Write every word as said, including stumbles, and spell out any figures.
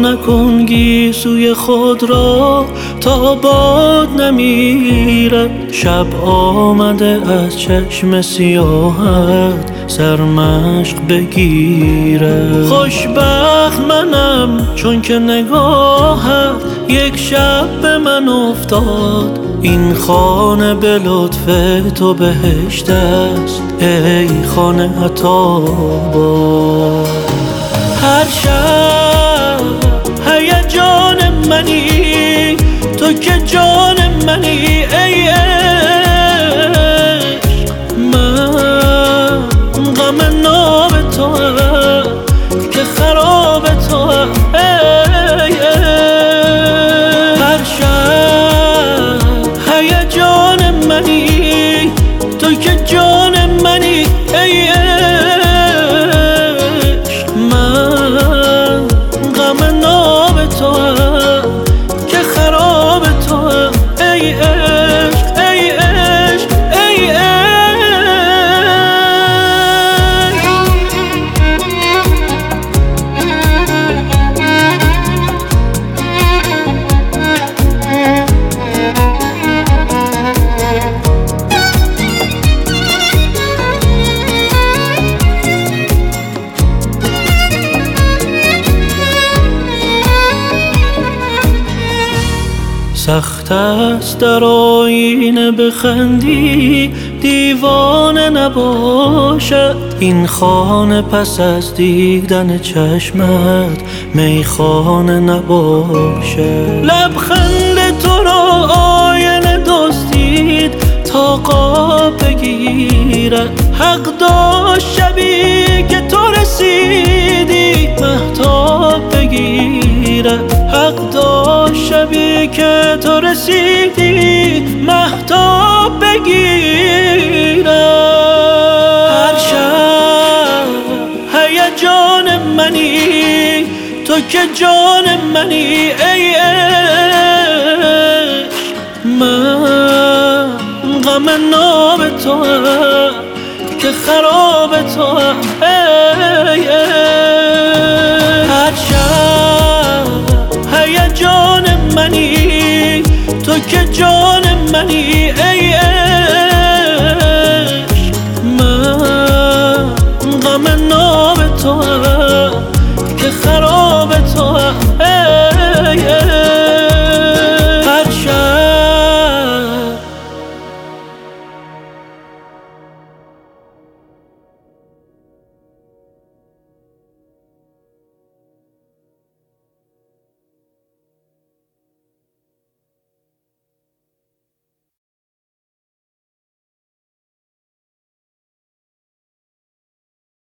نکن گیسوی خود را تا باد نمیرد. شب آمده از چشم سیاهت سرمشق بگیرد. خوشبخت منم چون که نگاهت یک شب به من افتاد. این خانه به لطف تو بهشت است ای خانه عطاباد. هر شب هیجان منی تو که جان منی ای عشق. من غم ناب تو هم که خراب تو هم ای عشق. هر شب هیجان منی تو که جان منی ای عشق. تو هم که خراب تو هم ای عشق ای عشق ای سخت است در آینه بخندی دیوانه نباشد. این خانه پس از دیدن چشمت میخانه نباشد. لبخند تو را آینه دزدید تا قاب بگیرد. حق داشت شبی که تو رسیدی مهتاب بگیرد. حق داشت شبی که تو رسیدی مهتاب بگیرد. هر شب هیجان منی تو که جان منی ای عشق. من غم ناب تو هم که خراب تو هم ای عشق. هر شب هیجان منی تو که جان منی ای عشق. من غم ناب تو هم که خراب تو هم